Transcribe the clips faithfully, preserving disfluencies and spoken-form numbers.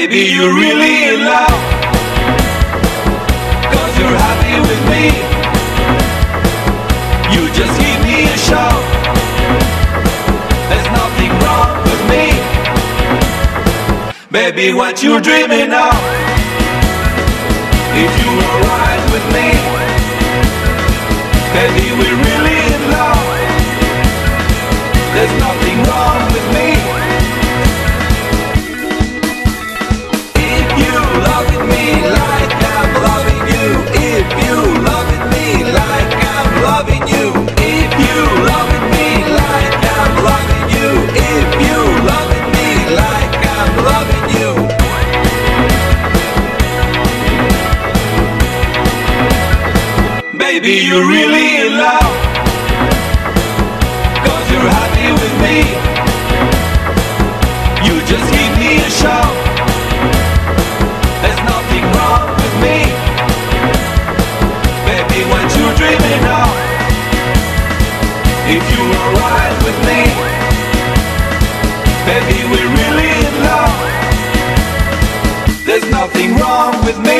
Baby, you're really in love, 'cause you're happy with me. You just give me a shout. There's nothing wrong with me. Baby, what you dreaming of? If you were right with me, baby, we're really in love. There's nothing wrong with me. If you loving me like I'm loving you, if you loving me like I'm loving you, if you loving me like I'm loving you, if you loving me like I'm loving you. Baby, you're really in love, 'cause you're happy with me. You just give me a shout. There's nothing wrong with me. Baby, what you dreaming of? If you were right with me, baby, we're really in love. There's nothing wrong with me.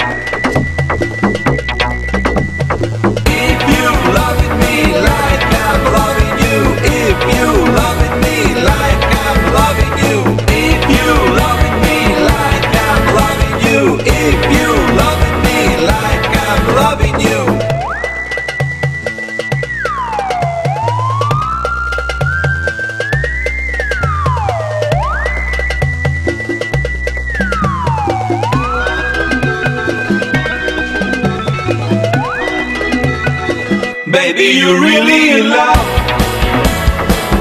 If you loving me like I'm loving you, if you loving me like I'm loving you, if you loving me like I'm loving you, if you loving me like I'm loving you. Baby, you're really in love,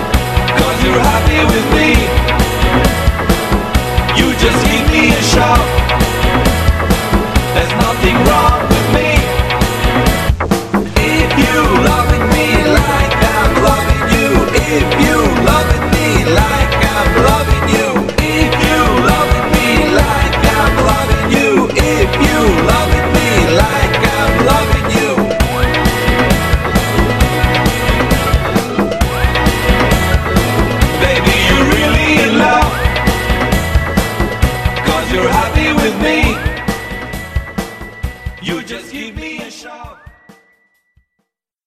'cause you're happy with me. You just give me a shout.